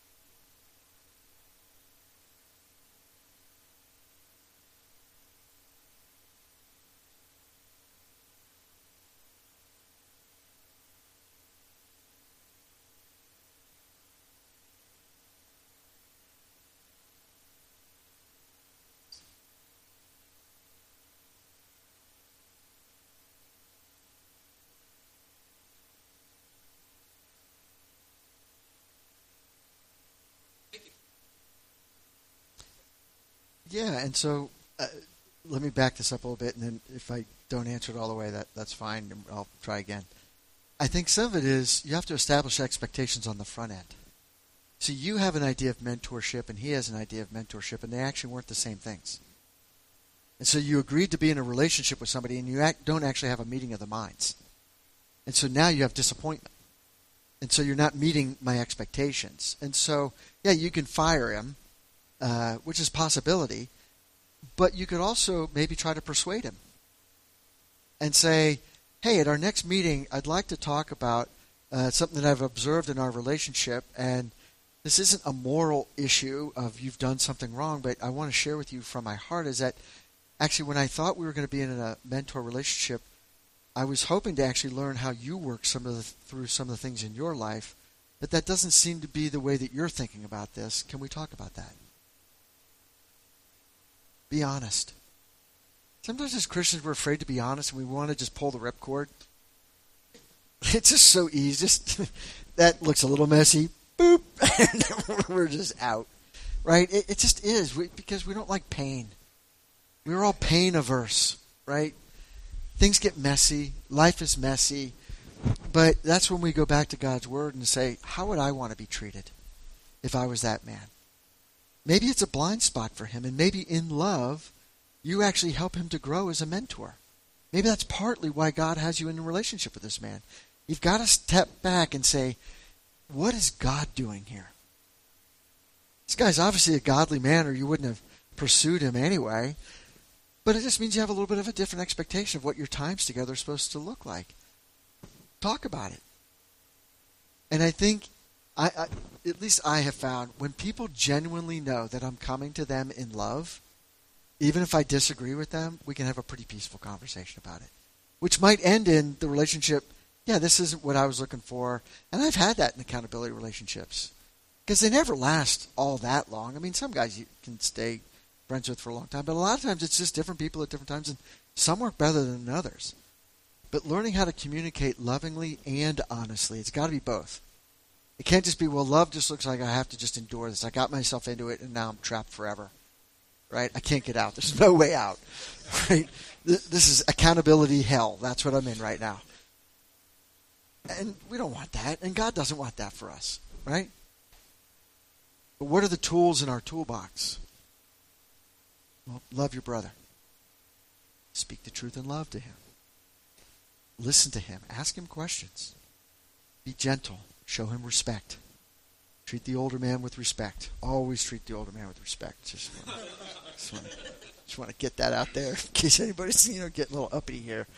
Yeah, and so uh, let me back this up a little bit, and then if I don't answer it all the way, that that's fine. And I'll try again. I think some of it is you have to establish expectations on the front end. So you have an idea of mentorship, and he has an idea of mentorship, and they actually weren't the same things. And so you agreed to be in a relationship with somebody, and you act, don't actually have a meeting of the minds. And so now you have disappointment. And so you're not meeting my expectations. And so, yeah, you can fire him, uh, which is a possibility, but you could also maybe try to persuade him and say, hey, at our next meeting, I'd like to talk about uh, something that I've observed in our relationship, and this isn't a moral issue of you've done something wrong, but I want to share with you from my heart is that actually when I thought we were going to be in a mentor relationship, I was hoping to actually learn how you work some of the, through some of the things in your life, but that doesn't seem to be the way that you're thinking about this. Can we talk about that? Be honest. Sometimes as Christians we're afraid to be honest and we want to just pull the ripcord. It's just so easy. Just that looks a little messy. Boop. And we're just out. Right? It, it just is we, because we don't like pain. We're all pain averse. Right? Things get messy. Life is messy. But that's when we go back to God's Word and say, how would I want to be treated if I was that man? Maybe it's a blind spot for him, and maybe in love, you actually help him to grow as a mentor. Maybe that's partly why God has you in a relationship with this man. You've got to step back and say, what is God doing here? This guy's obviously a godly man, or you wouldn't have pursued him anyway. But it just means you have a little bit of a different expectation of what your times together are supposed to look like. Talk about it. And I think, I, I at least I have found, when people genuinely know that I'm coming to them in love, even if I disagree with them, we can have a pretty peaceful conversation about it. Which might end in the relationship, yeah, this isn't what I was looking for. And I've had that in accountability relationships. Because they never last all that long. I mean, some guys you can stay friends with for a long time, but a lot of times it's just different people at different times, and some work better than others. But learning how to communicate lovingly and honestly, it's got to be both. It can't just be, well, love just looks like I have to just endure this. I got myself into it, and now I'm trapped forever. Right? I can't get out. There's no way out. Right? This is accountability hell. That's what I'm in right now. And we don't want that, and God doesn't want that for us. Right? But what are the tools in our toolbox? Well, love your brother. Speak the truth in love to him. Listen to him. Ask him questions. Be gentle. Show him respect. Treat the older man with respect. Always treat the older man with respect. Just want to, just want to, just want to get that out there in case anybody's, you know, getting a little uppity here.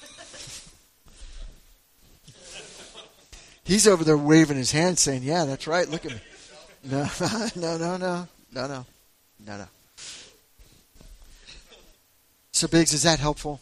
He's over there waving his hand saying, yeah, that's right. Look at me. No, no, no, no, no, no, no, no. So, Biggs, is that helpful?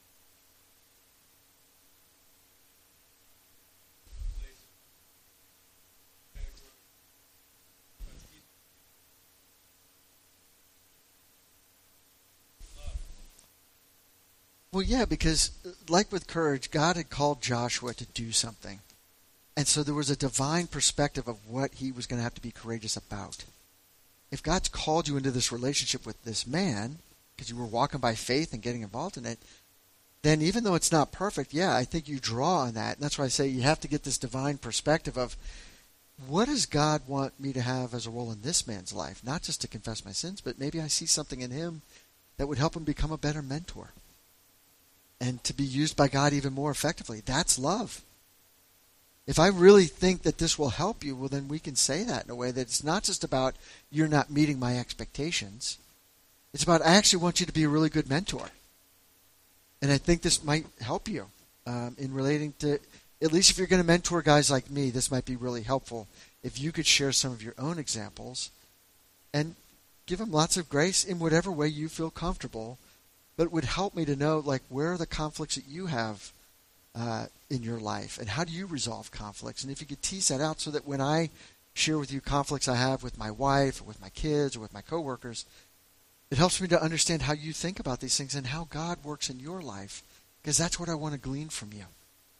Well, yeah, because like with courage, God had called Joshua to do something. And so there was a divine perspective of what he was going to have to be courageous about. If God's called you into this relationship with this man, because you were walking by faith and getting involved in it, then even though it's not perfect, yeah, I think you draw on that. And that's why I say you have to get this divine perspective of, what does God want me to have as a role in this man's life? Not just to confess my sins, but maybe I see something in him that would help him become a better mentor and to be used by God even more effectively. That's love. If I really think that this will help you, well, then we can say that in a way that it's not just about you're not meeting my expectations. It's about I actually want you to be a really good mentor. And I think this might help you um, in relating to at least if you're going to mentor guys like me, this might be really helpful if you could share some of your own examples and give them lots of grace in whatever way you feel comfortable. But it would help me to know, like, where are the conflicts that you have uh, in your life, and how do you resolve conflicts? And if you could tease that out so that when I share with you conflicts I have with my wife or with my kids or with my coworkers, it helps me to understand how you think about these things and how God works in your life, because that's what I want to glean from you.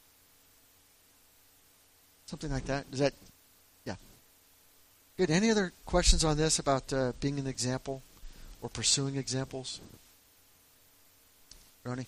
Something like that. Does that, yeah. Good. Any other questions on this about uh, being an example or pursuing examples? Ronnie?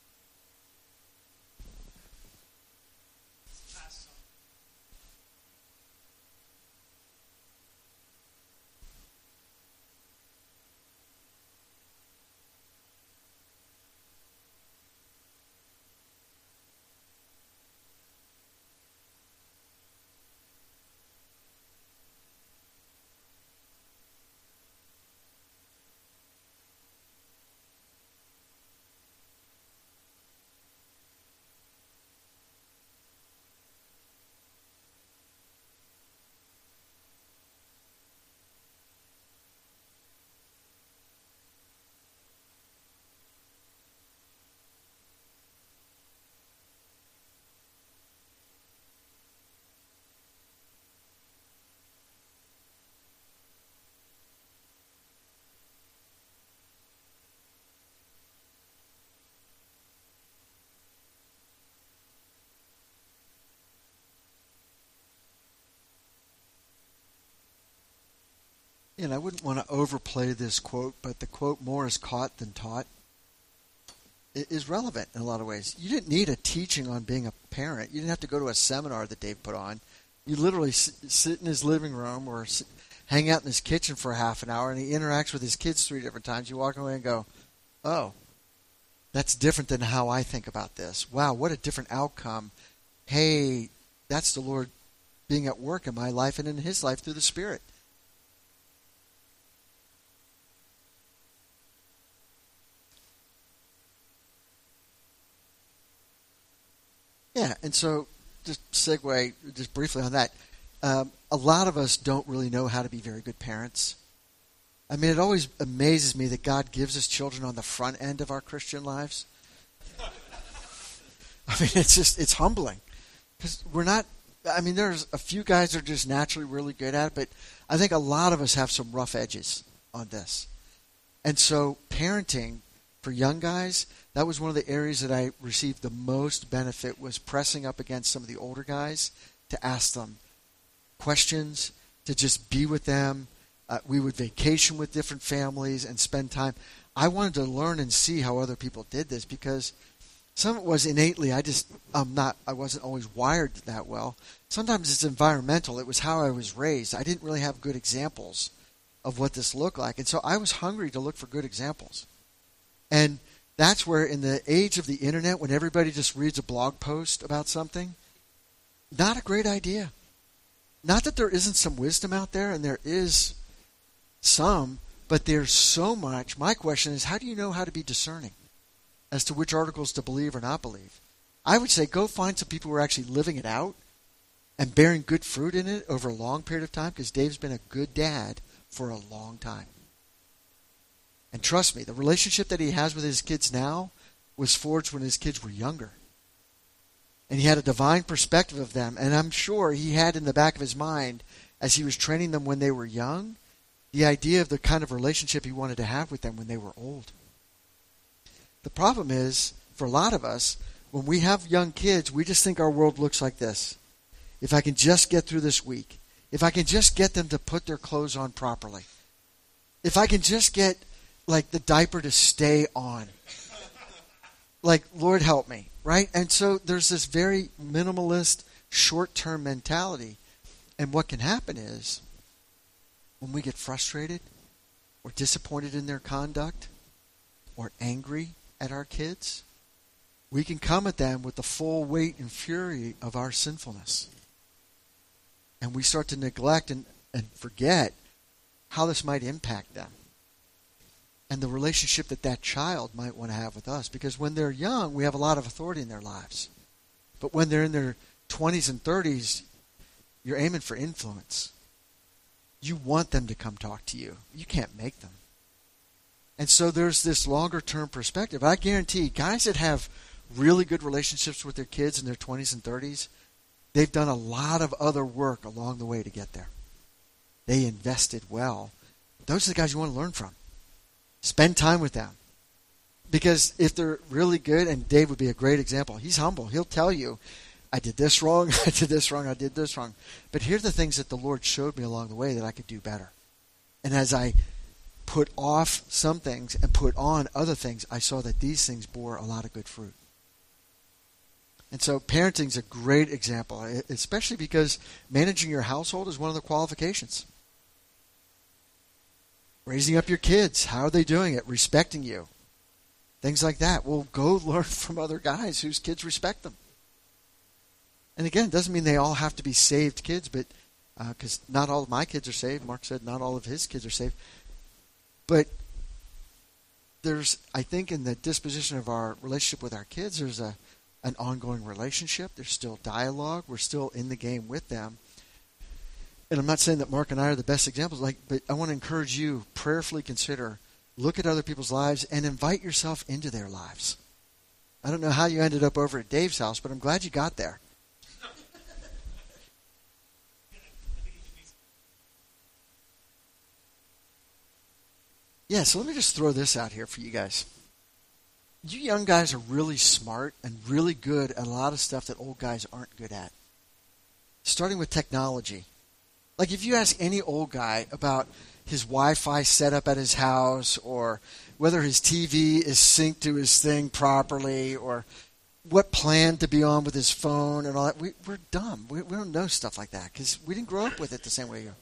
And I wouldn't want to overplay this quote, but the quote, "more is caught than taught," is relevant in a lot of ways. You didn't need a teaching on being a parent. You didn't have to go to a seminar that Dave put on. You literally sit in his living room or sit, hang out in his kitchen for half an hour, and he interacts with his kids three different times. You walk away and go, oh, that's different than how I think about this. Wow, what a different outcome. Hey, that's the Lord being at work in my life and in his life through the Spirit. Yeah, and so just segue just briefly on that. Um, a lot of us don't really know how to be very good parents. I mean, it always amazes me that God gives us children on the front end of our Christian lives. I mean, it's just, it's humbling. Because we're not, I mean, there's a few guys that are just naturally really good at it, but I think a lot of us have some rough edges on this. And so parenting for young guys, that was one of the areas that I received the most benefit, was pressing up against some of the older guys to ask them questions, to just be with them. Uh, we would vacation with different families and spend time. I wanted to learn and see how other people did this, because some of it was innately, I just, I'm not, I wasn't always wired that well. Sometimes it's environmental. It was how I was raised. I didn't really have good examples of what this looked like. And so I was hungry to look for good examples. And that's where, in the age of the internet, when everybody just reads a blog post about something, not a great idea. Not that there isn't some wisdom out there, and there is some, but there's so much. My question is, how do you know how to be discerning as to which articles to believe or not believe? I would say go find some people who are actually living it out and bearing good fruit in it over a long period of time, because Dave's been a good dad for a long time. And trust me, the relationship that he has with his kids now was forged when his kids were younger. And he had a divine perspective of them. And I'm sure he had in the back of his mind, as he was training them when they were young, the idea of the kind of relationship he wanted to have with them when they were old. The problem is, for a lot of us, when we have young kids, we just think our world looks like this. If I can just get through this week. If I can just get them to put their clothes on properly. If I can just get, like, the diaper to stay on. Like, Lord help me, right? And so there's this very minimalist, short-term mentality. And what can happen is, when we get frustrated or disappointed in their conduct or angry at our kids, we can come at them with the full weight and fury of our sinfulness. And we start to neglect and, and forget how this might impact them. And the relationship that that child might want to have with us. Because when they're young, we have a lot of authority in their lives. But when they're in their twenties and thirties, you're aiming for influence. You want them to come talk to you. You can't make them. And so there's this longer term perspective. I guarantee guys that have really good relationships with their kids in their twenties and thirties, they've done a lot of other work along the way to get there. They invested well. Those are the guys you want to learn from. Spend time with them. Because if they're really good, and Dave would be a great example, he's humble. He'll tell you, I did this wrong, I did this wrong, I did this wrong. But here are the things that the Lord showed me along the way that I could do better. And as I put off some things and put on other things, I saw that these things bore a lot of good fruit. And so parenting is a great example, especially because managing your household is one of the qualifications. Raising up your kids, how are they doing it? Respecting you. Things like that. Well, go learn from other guys whose kids respect them. And again, it doesn't mean they all have to be saved kids, but because uh, not all of my kids are saved. Mark said not all of his kids are saved. But there's, I think, in the disposition of our relationship with our kids, there's a an ongoing relationship. There's still dialogue. We're still in the game with them. And I'm not saying that Mark and I are the best examples, like, but I want to encourage you, prayerfully consider, look at other people's lives and invite yourself into their lives. I don't know how you ended up over at Dave's house, but I'm glad you got there. Yeah, so let me just throw this out here for you guys. You young guys are really smart and really good at a lot of stuff that old guys aren't good at. Starting with technology. Like if you ask any old guy about his Wi-Fi setup at his house, or whether his T V is synced to his thing properly, or what plan to be on with his phone and all that, we, we're dumb. We, we don't know stuff like that because we didn't grow up with it the same way you.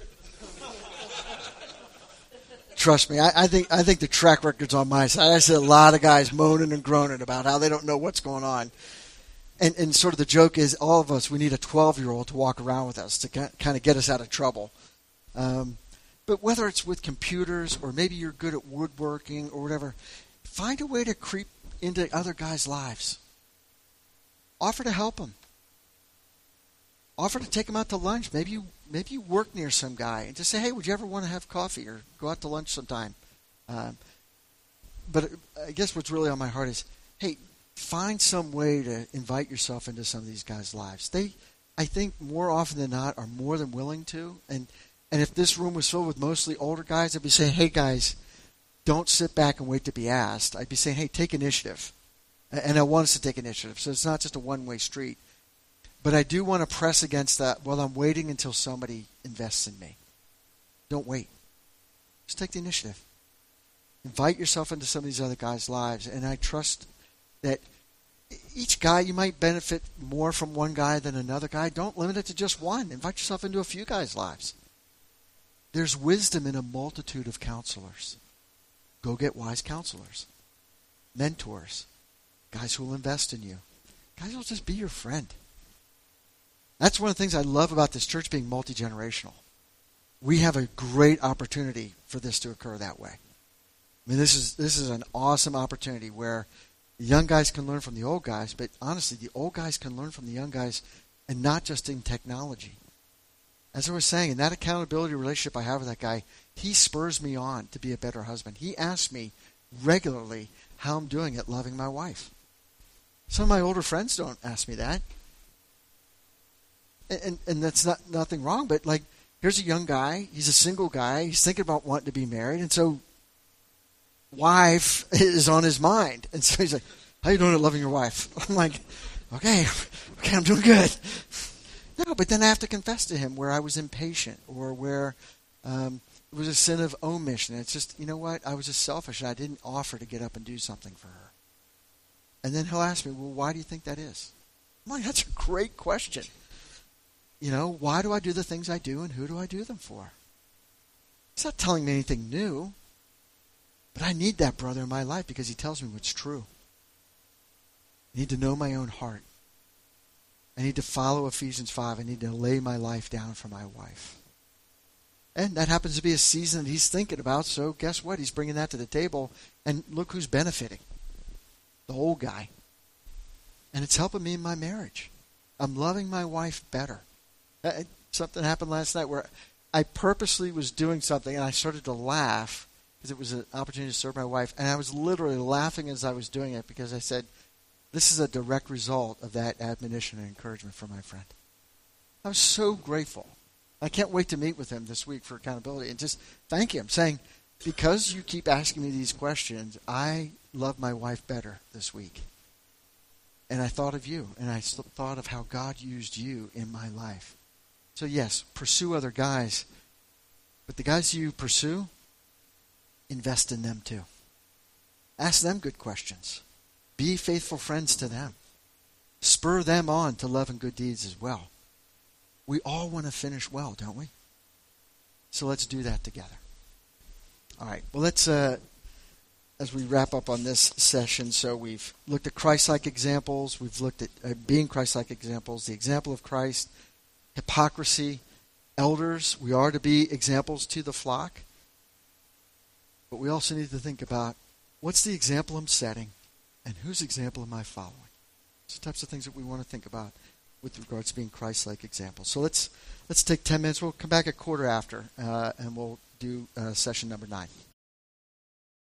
Trust me, I, I think I think the track record's on my side. I see a lot of guys moaning and groaning about how they don't know what's going on. And and sort of the joke is, all of us, we need a twelve-year-old to walk around with us to kind of get us out of trouble. Um, but whether it's with computers, or maybe you're good at woodworking or whatever, find a way to creep into other guys' lives. Offer to help them. Offer to take them out to lunch. Maybe you maybe you work near some guy and just say, hey, would you ever want to have coffee or go out to lunch sometime? Um, but I guess what's really on my heart is, hey, find some way to invite yourself into some of these guys' lives. They, I think, more often than not, are more than willing to. And and if this room was filled with mostly older guys, I'd be saying, hey, guys, don't sit back and wait to be asked. I'd be saying, hey, take initiative. And I want us to take initiative. So it's not just a one-way street. But I do want to press against that. Well, I'm waiting until somebody invests in me. Don't wait. Just take the initiative. Invite yourself into some of these other guys' lives. And I trust that each guy, you might benefit more from one guy than another guy. Don't limit it to just one. Invite yourself into a few guys' lives. There's wisdom in a multitude of counselors. Go get wise counselors, mentors, guys who will invest in you, guys who will just be your friend. That's one of the things I love about this church being multi-generational. We have a great opportunity for this to occur that way. I mean, this is this is an awesome opportunity where the young guys can learn from the old guys, but honestly, the old guys can learn from the young guys, and not just in technology. As I was saying, in that accountability relationship I have with that guy, he spurs me on to be a better husband. He asks me regularly how I'm doing at loving my wife. Some of my older friends don't ask me that. And, and and that's not nothing wrong, but like, here's a young guy, he's a single guy, he's thinking about wanting to be married, and so wife is on his mind. And so he's like, how you doing at loving your wife? I'm like, okay, okay, I'm doing good. No, but then I have to confess to him where I was impatient, or where um, it was a sin of omission. It's just, you know what, I was just selfish, and I didn't offer to get up and do something for her. And then he'll ask me, well, why do you think that is? I'm like, that's a great question. You know, why do I do the things I do, and who do I do them for? He's not telling me anything new, but I need that brother in my life because he tells me what's true. I need to know my own heart. I need to follow Ephesians five. I need to lay my life down for my wife. And that happens to be a season that he's thinking about, so guess what? He's bringing that to the table, and look who's benefiting. The old guy. And it's helping me in my marriage. I'm loving my wife better. Uh, Something happened last night where I purposely was doing something and I started to laugh because it was an opportunity to serve my wife. And I was literally laughing as I was doing it because I said, this is a direct result of that admonition and encouragement from my friend. I was so grateful. I can't wait to meet with him this week for accountability and just thank him, saying, because you keep asking me these questions, I love my wife better this week. And I thought of you, and I thought of how God used you in my life. So yes, pursue other guys, but the guys you pursue, invest in them too. Ask them good questions. Be faithful friends to them. Spur them on to love and good deeds as well. We all want to finish well, don't we? So let's do that together. All right. Well, let's, uh, as we wrap up on this session, so we've looked at Christ-like examples. We've looked at uh, being Christ-like examples, the example of Christ, hypocrisy, elders. We are to be examples to the flock. But we also need to think about what's the example I'm setting and whose example am I following? It's the types of things that we want to think about with regards to being Christ-like examples. So let's let's take ten minutes. We'll come back a quarter after, uh, and we'll do uh, session number nine.